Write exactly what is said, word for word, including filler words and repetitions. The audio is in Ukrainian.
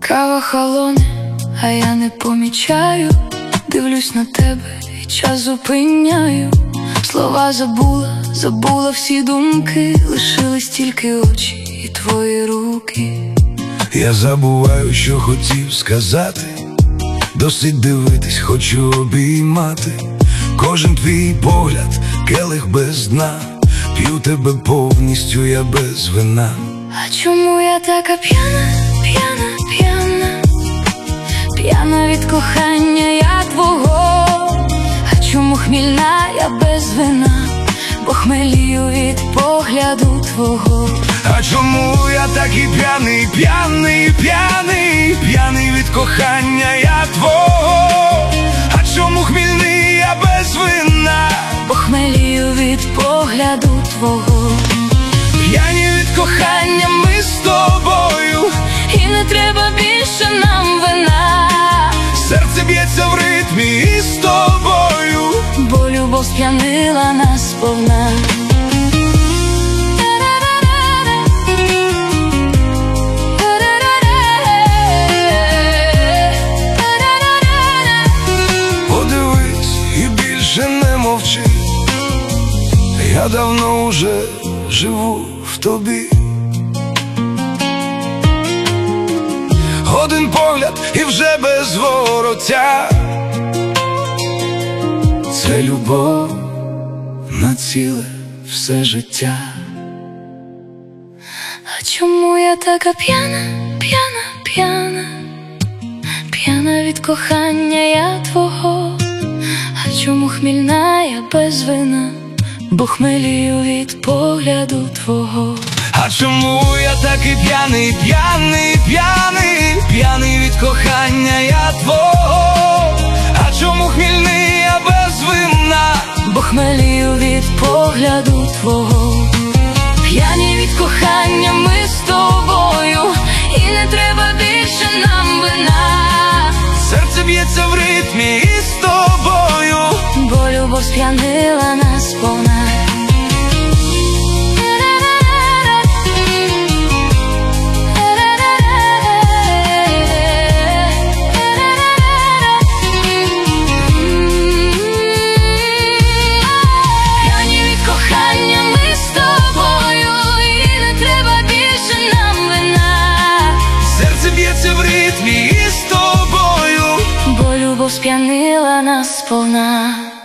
Кава холоне, а я не помічаю. Дивлюсь на тебе і час зупиняю. Слова забула, забула всі думки. Лишились тільки очі і твої руки. Я забуваю, що хотів сказати. Досить дивитись, хочу обіймати. Кожен твій погляд, келих без дна. П'ю тебе повністю, я без вина. А чому я така п'яна, п'яна, п'яна? П'яна від кохання я твого. А чому хмільна я без вина? Бо хмелію від погляду твого. А чому я такий п'яний, п'яний, п'яний? П'яний від кохання я твого. А чому хмільний я без вина? Бо хмелію від погляду твого. П'яні від кохання ми з тобою, і не треба більше нам вина. Серце б'ється в ритмі із тобою, бо любов сп'янила нас сповна. Подивись і більше не мовчи. Я давно уже живу в тобі. Один погляд і вже без вороття. Це любов на ціле все життя. А чому я така п'яна, п'яна, п'яна? П'яна від кохання я твого. А чому хмільна я без вина? Бо хмелію від погляду твого. А чому я такий п'яний, п'яний, п'яний? П'яний від кохання я твого. А чому хмільний я без вина? Бо хмелію від погляду твого. П'яні від кохання ми з тобою, і не треба більше нам вина. Серце б'ється в ритмі із тобою, бо любов сп'янила нас сповна. в ритмі із тобою, бо любов сп'янила нас сповна.